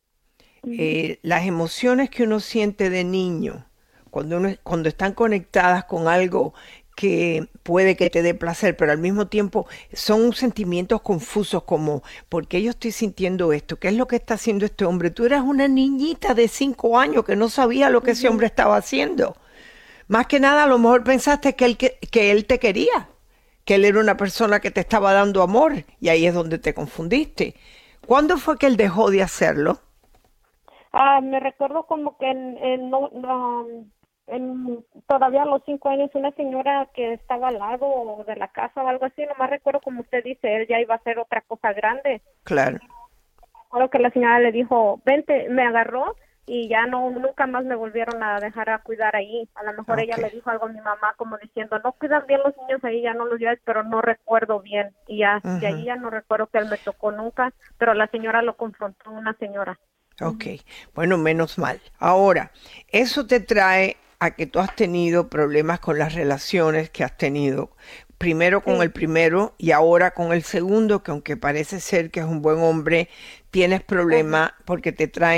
Eh, las emociones que uno siente de niño, cuando, uno, cuando están conectadas con algo que puede que te dé placer, pero al mismo tiempo son sentimientos confusos como, ¿por qué yo estoy sintiendo esto? ¿Qué es lo que está haciendo este hombre? Tú eras una niñita de cinco años que no sabía lo que uh-huh. ese hombre estaba haciendo. Más que nada, a lo mejor pensaste que él, que, que él te quería, que él era una persona que te estaba dando amor, y ahí es donde te confundiste. ¿Cuándo fue que él dejó de hacerlo? Ah, me recuerdo como que en, en, no, no, en todavía a los cinco años una señora que estaba al lado de la casa o algo así, nomás recuerdo como usted dice, él ya iba a hacer otra cosa grande. Claro. Recuerdo que la señora le dijo, vente, me agarró y ya no nunca más me volvieron a dejar a cuidar ahí. A lo mejor okay. ella le dijo algo a mi mamá como diciendo, no cuidan bien los niños ahí, ya no los lleves, pero no recuerdo bien. Y ya, uh-huh. de ahí ya no recuerdo que él me tocó nunca, pero la señora lo confrontó, una señora. Ok, bueno, menos mal. Ahora, eso te trae a que tú has tenido problemas con las relaciones que has tenido. Primero con sí. el primero y ahora con el segundo, que aunque parece ser que es un buen hombre, tienes problemas uh-huh. porque te traen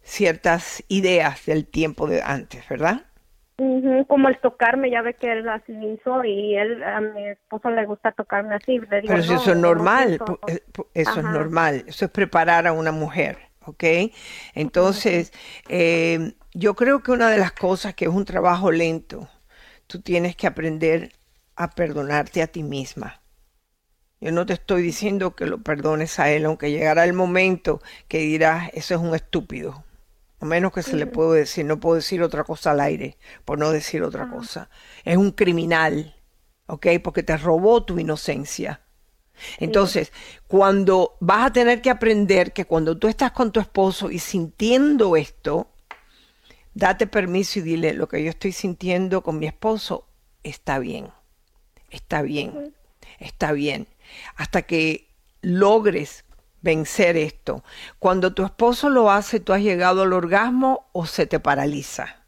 ciertas ideas del tiempo de antes, ¿verdad? Uh-huh. Como el tocarme, ya ve que él así hizo y él, a mi esposo le gusta tocarme así. Le digo, Pero si no, eso es normal, no, eso Ajá. es normal, eso es preparar a una mujer, ¿ok? Entonces, eh, yo creo que una de las cosas que es un trabajo lento, tú tienes que aprender a perdonarte a ti misma. Yo no te estoy diciendo que lo perdones a él, aunque llegará el momento que dirás, eso es un estúpido. A menos que se le puedo decir, no puedo decir otra cosa al aire, por no decir otra Ajá. cosa. Es un criminal, ¿ok? Porque te robó tu inocencia. Entonces, sí. cuando vas a tener que aprender que cuando tú estás con tu esposo y sintiendo esto, date permiso y dile, lo que yo estoy sintiendo con mi esposo está bien, está bien, uh-huh. está bien. Hasta que logres vencer esto. Cuando tu esposo lo hace, ¿tú has llegado al orgasmo o se te paraliza?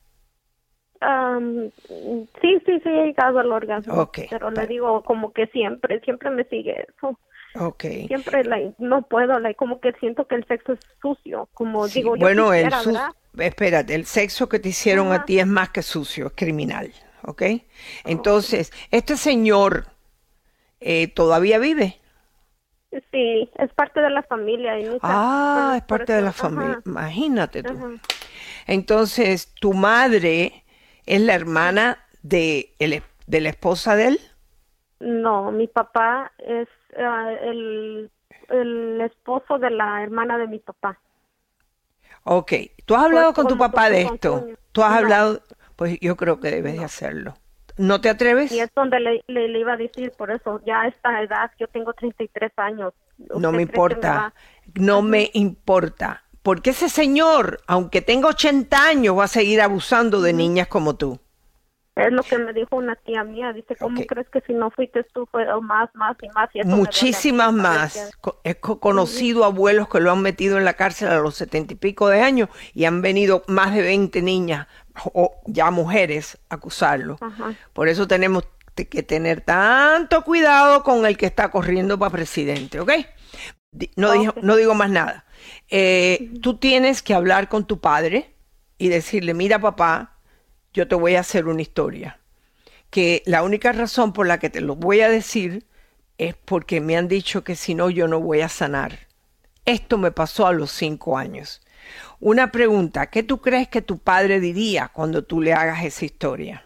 Um, sí, sí, sí he llegado al orgasmo. Okay. Pero le digo como que siempre, siempre me sigue eso. Okay. Siempre like, no puedo, like, como que siento que el sexo es sucio, como sí, digo yo bueno, quisiera, el su- ¿verdad? Espérate, el sexo que te hicieron Ajá. a ti es más que sucio, es criminal, ¿ok? Entonces, okay. este señor eh, todavía vive. Sí, es parte de la familia. Y ah, por, es parte eso, de la familia. Ajá. Imagínate tú. Ajá. Entonces, ¿tu madre es la hermana de, el, de la esposa de él? No, mi papá es uh, el, el esposo de la hermana de mi papá. Ok. ¿Tú has hablado pues, con tu papá de esto? Con ¿Tú has no. hablado? Pues yo creo que debes no. de hacerlo. ¿No te atreves? Y es donde le, le, le iba a decir, por eso, ya a esta edad, yo tengo treinta y tres años. No me importa, me no Ajá. me importa. Porque ese señor, aunque tenga ochenta años, va a seguir abusando de uh-huh. niñas como tú. Es lo que me dijo una tía mía. Dice, ¿cómo okay. crees que si no fuiste tú, fue más, más y más? Y eso muchísimas más. He conocido uh-huh. abuelos que lo han metido en la cárcel a los setenta y pico de años y han venido más de veinte niñas o ya mujeres a acusarlo. Ajá. Por eso tenemos que tener tanto cuidado con el que está corriendo para presidente, ¿ok? No, okay. digo, no digo más nada. Eh, uh-huh. Tú tienes que hablar con tu padre y decirle, mira papá, yo te voy a hacer una historia. Que la única razón por la que te lo voy a decir es porque me han dicho que si no yo no voy a sanar. Esto me pasó a los cinco años. Una pregunta, ¿qué tú crees que tu padre diría cuando tú le hagas esa historia?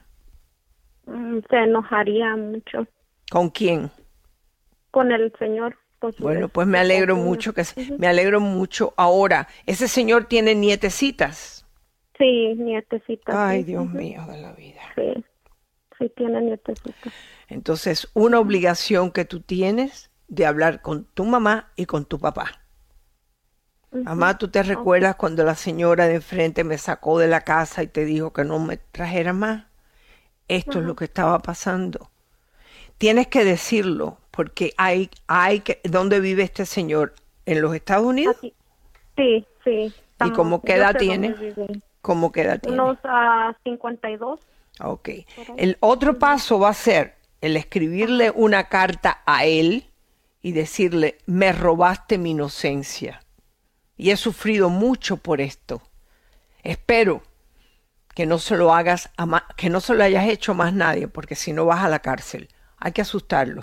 Se enojaría mucho. ¿Con quién? Con el señor. Bueno, pues me alegro mucho que uh-huh. me alegro mucho. Ahora, ese señor tiene nietecitas. Sí, nietecitas. Ay, sí. Dios uh-huh. mío de la vida. Sí, sí tiene nietecitas. Entonces, una obligación que tú tienes de hablar con tu mamá y con tu papá. Uh-huh. Mamá, ¿tú te recuerdas okay. cuando la señora de enfrente me sacó de la casa y te dijo que no me trajera más? Esto uh-huh. es lo que estaba pasando. Tienes que decirlo, porque hay, hay que, ¿dónde vive este señor? ¿En los Estados Unidos? Aquí. Sí, sí. ¿Y cómo qué edad tiene? ¿Cómo qué edad tiene? Unos uh, cincuenta y dos. Ok. El otro paso va a ser el escribirle una carta a él y decirle, me robaste mi inocencia. Y he sufrido mucho por esto. Espero que no se lo hagas a ma- que no se lo hayas hecho a más nadie, porque si no vas a la cárcel. Hay que asustarlo.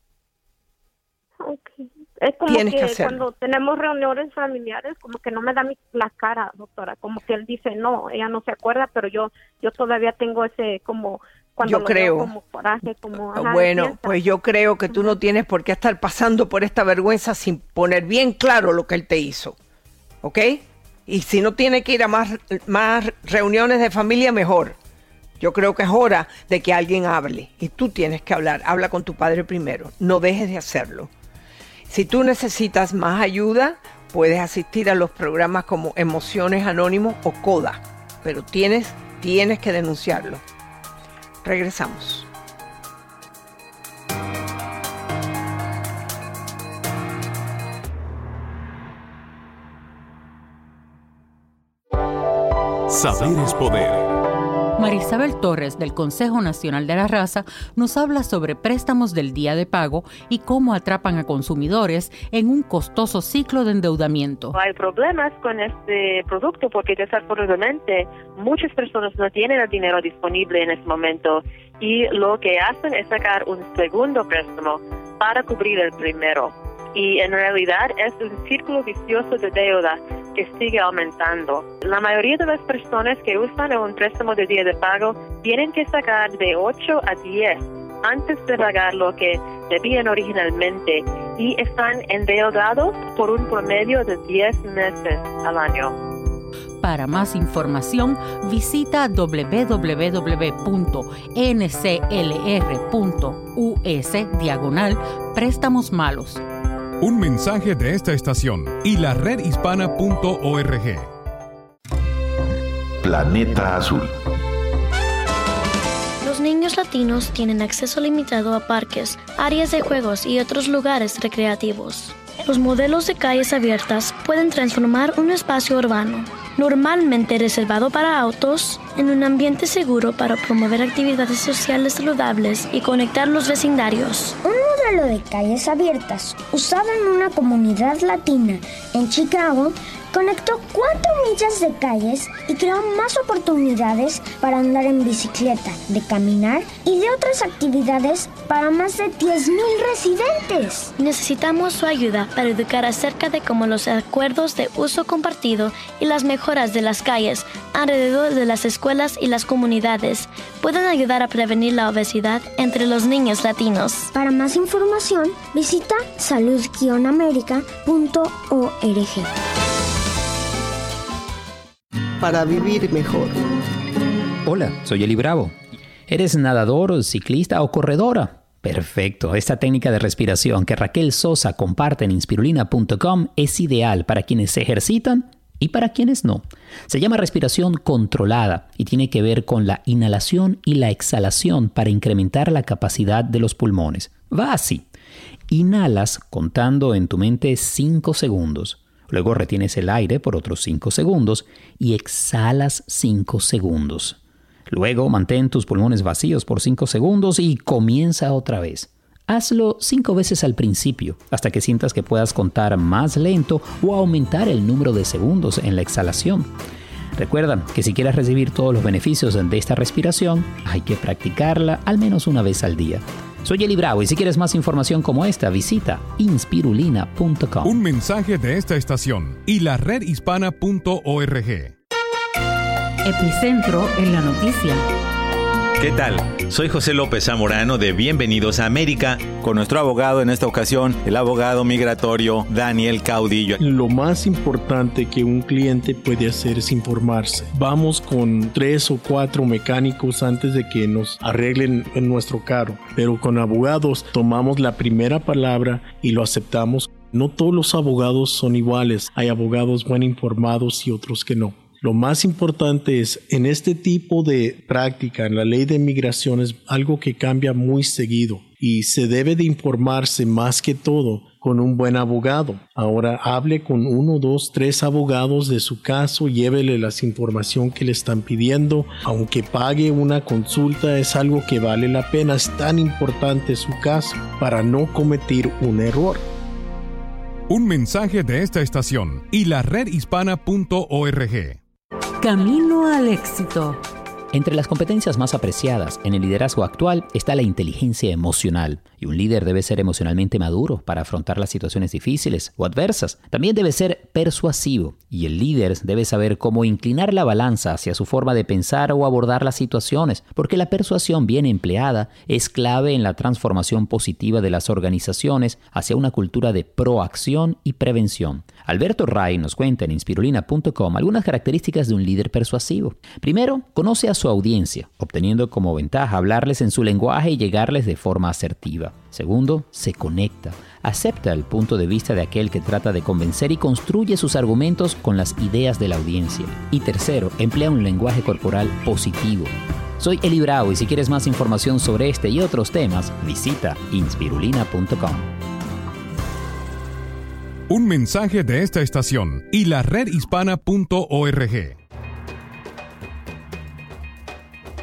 Okay. Es como Tienes que, que cuando tenemos reuniones familiares, como que no me da mi, la cara, doctora. Como que él dice, no, ella no se acuerda, pero yo yo todavía tengo ese como... Cuando yo lo creo. veo como coraje, como... Ajá, bueno, piensa. pues yo creo que tú no tienes por qué estar pasando por esta vergüenza sin poner bien claro lo que él te hizo. ¿Ok? Y si no tiene que ir a más, más reuniones de familia, mejor. Yo creo que es hora de que alguien hable. Y tú tienes que hablar. Habla con tu padre primero. No dejes de hacerlo. Si tú necesitas más ayuda, puedes asistir a los programas como Emociones Anónimos o CODA. Pero tienes, tienes que denunciarlo. Regresamos. Saber es poder. Marisabel Torres, del Consejo Nacional de la Raza, nos habla sobre préstamos del día de pago y cómo atrapan a consumidores en un costoso ciclo de endeudamiento. Hay problemas con este producto porque desafortunadamente muchas personas no tienen el dinero disponible en este momento y lo que hacen es sacar un segundo préstamo para cubrir el primero. Y en realidad es un círculo vicioso de deuda que sigue aumentando. La mayoría de las personas que usan un préstamo de día de pago tienen que sacar de ocho a diez antes de pagar lo que debían originalmente y están endeudados por un promedio de diez meses al año. Para más información, visita doble u doble u doble u punto n c l r punto u s diagonal préstamos malos. Un mensaje de esta estación y la red hispana punto org. Planeta Azul. Los niños latinos tienen acceso limitado a parques, áreas de juegos y otros lugares recreativos. Los modelos de calles abiertas pueden transformar un espacio urbano, normalmente reservado para autos, en un ambiente seguro para promover actividades sociales saludables y conectar los vecindarios. Un modelo de calles abiertas usado en una comunidad latina en Chicago conectó cuatro millas de calles y creó más oportunidades para andar en bicicleta, de caminar y de otras actividades para más de diez mil residentes. Necesitamos su ayuda para educar acerca de cómo los acuerdos de uso compartido y las mejoras de las calles alrededor de las escuelas y las comunidades pueden ayudar a prevenir la obesidad entre los niños latinos. Para más información, visita salud guion america punto org. Para vivir mejor. Hola, soy Eli Bravo. ¿Eres nadador, ciclista o corredora? Perfecto. Esta técnica de respiración que Raquel Sosa comparte en inspirulina punto com es ideal para quienes se ejercitan y para quienes no. Se llama respiración controlada y tiene que ver con la inhalación y la exhalación para incrementar la capacidad de los pulmones. Va así. Inhalas contando en tu mente cinco segundos. Luego retienes el aire por otros cinco segundos y exhalas cinco segundos. Luego mantén tus pulmones vacíos por cinco segundos y comienza otra vez. Hazlo cinco veces al principio, hasta que sientas que puedas contar más lento o aumentar el número de segundos en la exhalación. Recuerda que si quieres recibir todos los beneficios de esta respiración, hay que practicarla al menos una vez al día. Soy Eli Bravo y si quieres más información como esta, visita inspirulina punto com. Un mensaje de esta estación y la red hispana punto org. Epicentro en la noticia. ¿Qué tal? Soy José López Zamorano de Bienvenidos a América, con nuestro abogado en esta ocasión, el abogado migratorio Daniel Caudillo. Lo más importante que un cliente puede hacer es informarse. Vamos con tres o cuatro mecánicos antes de que nos arreglen en nuestro carro, pero con abogados tomamos la primera palabra y lo aceptamos. No todos los abogados son iguales. Hay abogados bien informados y otros que no. Lo más importante es, en este tipo de práctica, en la ley de inmigración, es algo que cambia muy seguido y se debe de informarse más que todo con un buen abogado. Ahora hable con uno, dos, tres abogados de su caso, llévele la información que le están pidiendo. Aunque pague una consulta, es algo que vale la pena. Es tan importante su caso para no cometer un error. Un mensaje de esta estación y la red hispana punto org. Camino al éxito. Entre las competencias más apreciadas en el liderazgo actual está la inteligencia emocional, y un líder debe ser emocionalmente maduro para afrontar las situaciones difíciles o adversas. También debe ser persuasivo, y el líder debe saber cómo inclinar la balanza hacia su forma de pensar o abordar las situaciones, porque la persuasión bien empleada es clave en la transformación positiva de las organizaciones hacia una cultura de proacción y prevención. Alberto Ray nos cuenta en inspirulina punto com algunas características de un líder persuasivo. Primero, conoce a su audiencia, obteniendo como ventaja hablarles en su lenguaje y llegarles de forma asertiva. Segundo, se conecta. Acepta el punto de vista de aquel que trata de convencer y construye sus argumentos con las ideas de la audiencia. Y tercero, emplea un lenguaje corporal positivo. Soy Eli Bravo y si quieres más información sobre este y otros temas, visita inspirulina punto com. Un mensaje de esta estación y la red hispana punto org.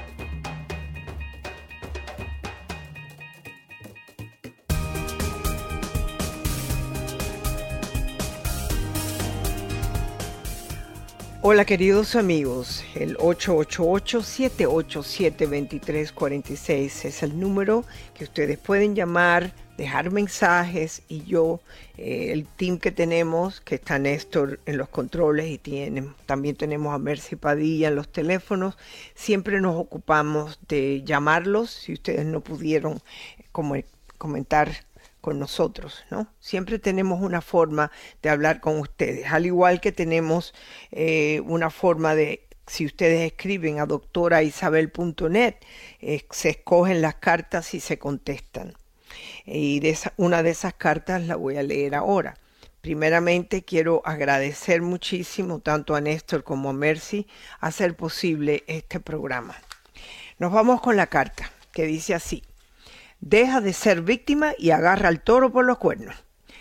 Hola queridos amigos, el ocho ocho ocho, siete ocho siete, dos tres cuatro seis es el número que ustedes pueden llamar, dejar mensajes y yo, eh, el team que tenemos, que está Néstor en los controles y tienen, también tenemos a Mercy Padilla en los teléfonos, siempre nos ocupamos de llamarlos si ustedes no pudieron como, comentar con nosotros, ¿no? Siempre tenemos una forma de hablar con ustedes, al igual que tenemos eh, una forma de, si ustedes escriben a doctora isabel punto net, eh, se escogen las cartas y se contestan. Y de esa, una de esas cartas la voy a leer ahora. Primeramente quiero agradecer muchísimo tanto a Néstor como a Mercy hacer posible este programa. Nos vamos con la carta que dice así: deja de ser víctima y agarra al toro por los cuernos.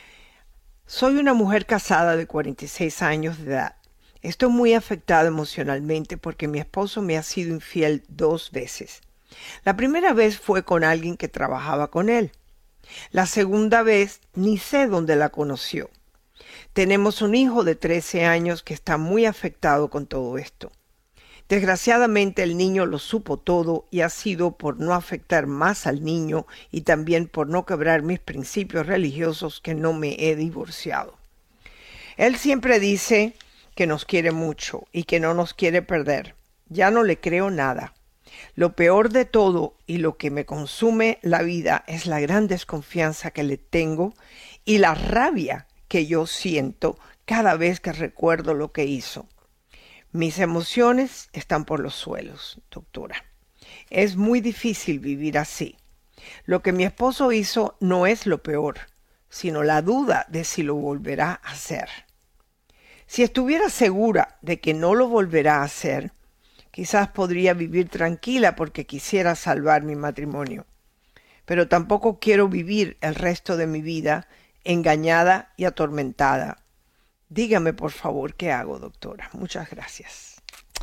Soy una mujer casada de cuarenta y seis años de edad. Estoy muy afectada emocionalmente porque mi esposo me ha sido infiel dos veces. La primera vez fue con alguien que trabajaba con él. La segunda vez ni sé dónde la conoció. Tenemos un hijo de trece años que está muy afectado con todo esto. Desgraciadamente el niño lo supo todo y ha sido por no afectar más al niño y también por no quebrar mis principios religiosos que no me he divorciado. Él siempre dice que nos quiere mucho y que no nos quiere perder. Ya no le creo nada. Lo peor de todo y lo que me consume la vida es la gran desconfianza que le tengo y la rabia que yo siento cada vez que recuerdo lo que hizo. Mis emociones están por los suelos, doctora. Es muy difícil vivir así. Lo que mi esposo hizo no es lo peor, sino la duda de si lo volverá a hacer. Si estuviera segura de que no lo volverá a hacer, quizás podría vivir tranquila porque quisiera salvar mi matrimonio. Pero tampoco quiero vivir el resto de mi vida engañada y atormentada. Dígame, por favor, ¿qué hago, doctora? Muchas gracias.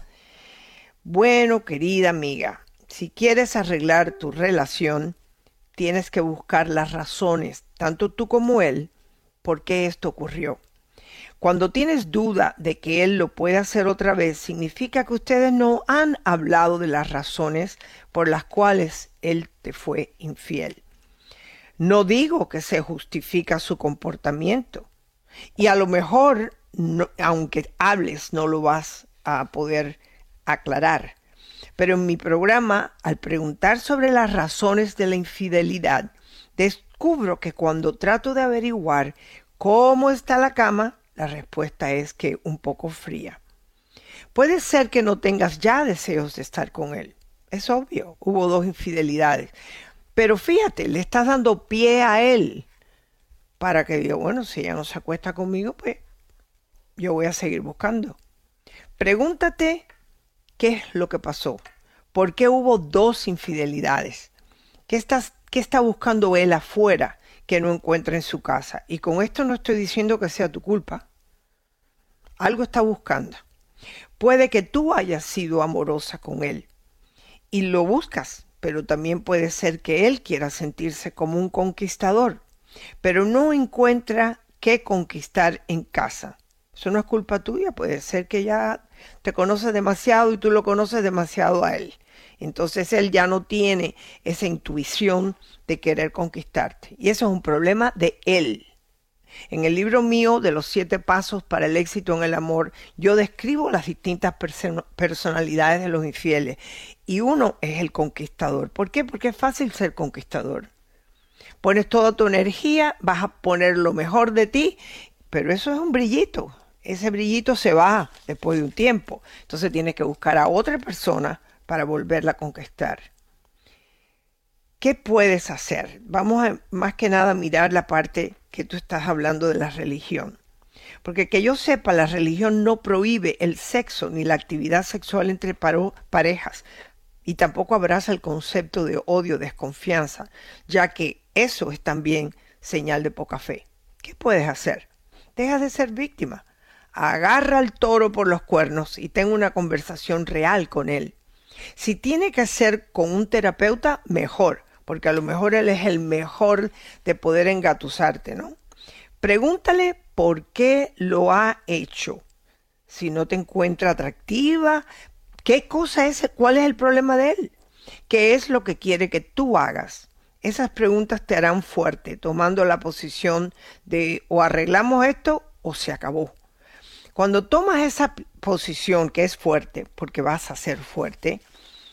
Bueno, querida amiga, si quieres arreglar tu relación, tienes que buscar las razones, tanto tú como él, por qué esto ocurrió. Cuando tienes duda de que él lo puede hacer otra vez, significa que ustedes no han hablado de las razones por las cuales él te fue infiel. No digo que se justifica su comportamiento. Y a lo mejor, no, aunque hables, no lo vas a poder aclarar. Pero en mi programa, al preguntar sobre las razones de la infidelidad, descubro que cuando trato de averiguar cómo está la cama, la respuesta es que un poco fría. Puede ser que no tengas ya deseos de estar con él. Es obvio, hubo dos infidelidades. Pero fíjate, le estás dando pie a él para que diga, bueno, si ella no se acuesta conmigo, pues yo voy a seguir buscando. Pregúntate qué es lo que pasó. ¿Por qué hubo dos infidelidades? ¿Qué, estás, qué está buscando él afuera que no encuentra en su casa? Y con esto no estoy diciendo que sea tu culpa. Algo está buscando. Puede que tú hayas sido amorosa con él y lo buscas, pero también puede ser que él quiera sentirse como un conquistador, pero no encuentra qué conquistar en casa. Eso no es culpa tuya, puede ser que ya te conoce demasiado y tú lo conoces demasiado a él. Entonces él ya no tiene esa intuición de querer conquistarte. Y eso es un problema de él. En el libro mío de los siete pasos para el éxito en el amor, yo describo las distintas person- personalidades de los infieles. Y uno es el conquistador. ¿Por qué? Porque es fácil ser conquistador. Pones toda tu energía, vas a poner lo mejor de ti, pero eso es un brillito. Ese brillito se va después de un tiempo. Entonces tienes que buscar a otra persona para volverla a conquistar. ¿Qué puedes hacer? Vamos a más que nada mirar la parte que tú estás hablando de la religión. Porque que yo sepa, la religión no prohíbe el sexo ni la actividad sexual entre paro- parejas. Y tampoco abraza el concepto de odio, desconfianza, ya que eso es también señal de poca fe. ¿Qué puedes hacer? Deja de ser víctima. Agarra al toro por los cuernos y ten una conversación real con él. Si tiene que ser con un terapeuta, mejor, porque a lo mejor él es el mejor de poder engatusarte, ¿no? Pregúntale por qué lo ha hecho. si no te encuentra atractiva. ¿Qué cosa es? ¿Cuál es el problema de él? ¿Qué es lo que quiere que tú hagas? Esas preguntas te harán fuerte, tomando la posición de o arreglamos esto o se acabó. Cuando tomas esa posición que es fuerte, porque vas a ser fuerte,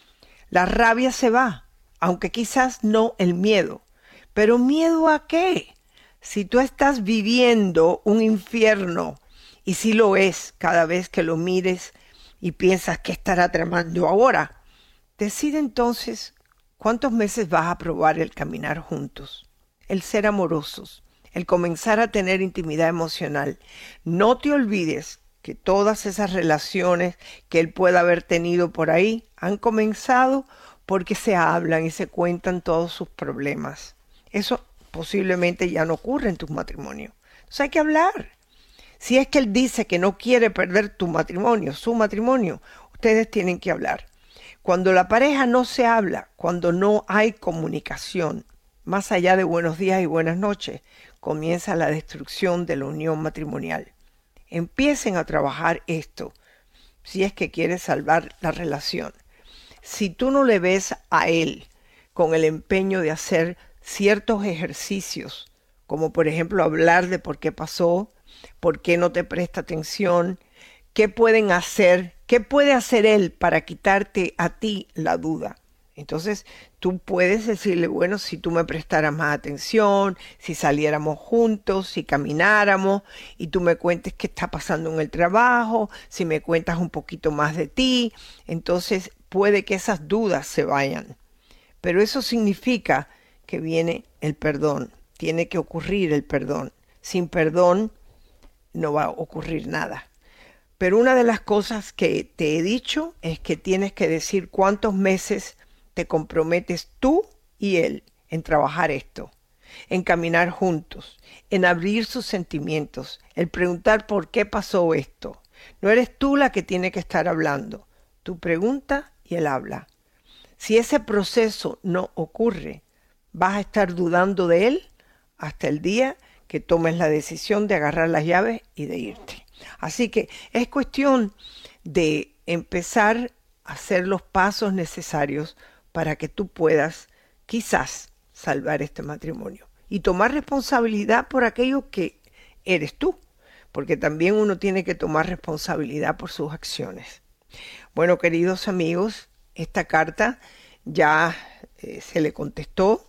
la rabia se va, aunque quizás no el miedo. ¿Pero miedo a qué? Si tú estás viviendo un infierno, y si lo es cada vez que lo mires y piensas que estará tramando ahora, decide entonces cuántos meses vas a probar el caminar juntos, el ser amorosos, el comenzar a tener intimidad emocional. No te olvides que todas esas relaciones que él pueda haber tenido por ahí han comenzado porque se hablan y se cuentan todos sus problemas. Eso posiblemente ya no ocurre en tu matrimonio. Entonces hay que hablar. Si es que él dice que no quiere perder tu matrimonio, su matrimonio, ustedes tienen que hablar. Cuando la pareja no se habla, cuando no hay comunicación, más allá de buenos días y buenas noches, comienza la destrucción de la unión matrimonial. Empiecen a trabajar esto, si es que quieres salvar la relación. Si tú no le ves a él con el empeño de hacer ciertos ejercicios, como por ejemplo hablar de por qué pasó, por qué no te presta atención, qué pueden hacer, qué puede hacer él para quitarte a ti la duda. Entonces tú puedes decirle, bueno, si tú me prestaras más atención, si saliéramos juntos, si camináramos y tú me cuentes qué está pasando en el trabajo, si me cuentas un poquito más de ti, entonces puede que esas dudas se vayan. Pero eso significa que viene el perdón, tiene que ocurrir el perdón. Sin perdón no va a ocurrir nada. Pero una de las cosas que te he dicho es que tienes que decir cuántos meses te comprometes tú y él en trabajar esto, en caminar juntos, en abrir sus sentimientos, el preguntar por qué pasó esto. No eres tú la que tiene que estar hablando. Tú pregunta y él habla. Si ese proceso no ocurre, vas a estar dudando de él hasta el día que tomes la decisión de agarrar las llaves y de irte. Así que es cuestión de empezar a hacer los pasos necesarios para que tú puedas quizás salvar este matrimonio y tomar responsabilidad por aquello que eres tú, porque también uno tiene que tomar responsabilidad por sus acciones. Bueno, queridos amigos, esta carta ya eh, se le contestó.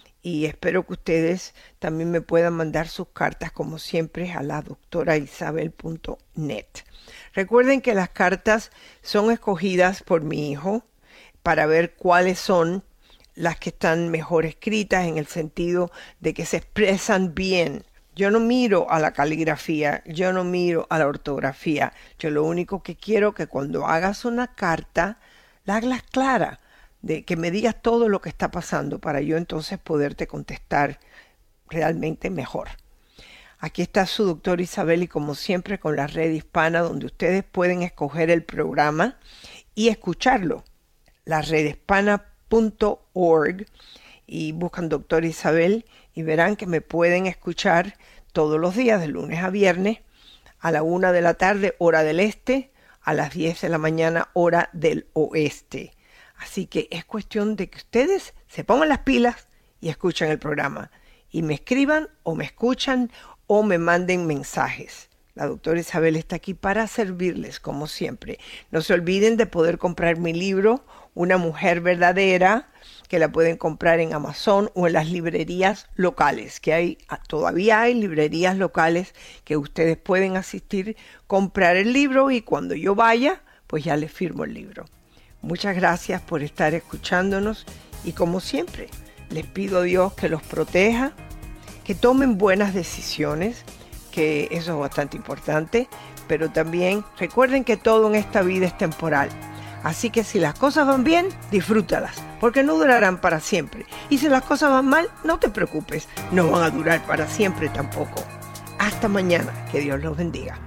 Y espero que ustedes también me puedan mandar sus cartas, como siempre, a la doctora isabel punto net. Recuerden que las cartas son escogidas por mi hijo para ver cuáles son las que están mejor escritas, en el sentido de que se expresan bien. Yo no miro a la caligrafía, yo no miro a la ortografía. Yo lo único que quiero es que cuando hagas una carta, la hagas clara, de que me digas todo lo que está pasando para yo entonces poderte contestar realmente mejor. Aquí está su doctora Isabel y como siempre con la red hispana donde ustedes pueden escoger el programa y escucharlo. La red hispana punto org y buscan doctora Isabel y verán que me pueden escuchar todos los días de lunes a viernes a la una de la tarde hora del este, a las diez de la mañana hora del oeste. Así que es cuestión de que ustedes se pongan las pilas y escuchen el programa. Y me escriban o me escuchan o me manden mensajes. La doctora Isabel está aquí para servirles, como siempre. No se olviden de poder comprar mi libro, Una Mujer Verdadera, que la pueden comprar en Amazon o en las librerías locales, que hay todavía hay librerías locales que ustedes pueden asistir, comprar el libro y cuando yo vaya, pues ya les firmo el libro. Muchas gracias por estar escuchándonos y como siempre, les pido a Dios que los proteja, que tomen buenas decisiones, que eso es bastante importante, pero también recuerden que todo en esta vida es temporal. Así que si las cosas van bien, disfrútalas, porque no durarán para siempre. Y si las cosas van mal, no te preocupes, no van a durar para siempre tampoco. Hasta mañana, que Dios los bendiga.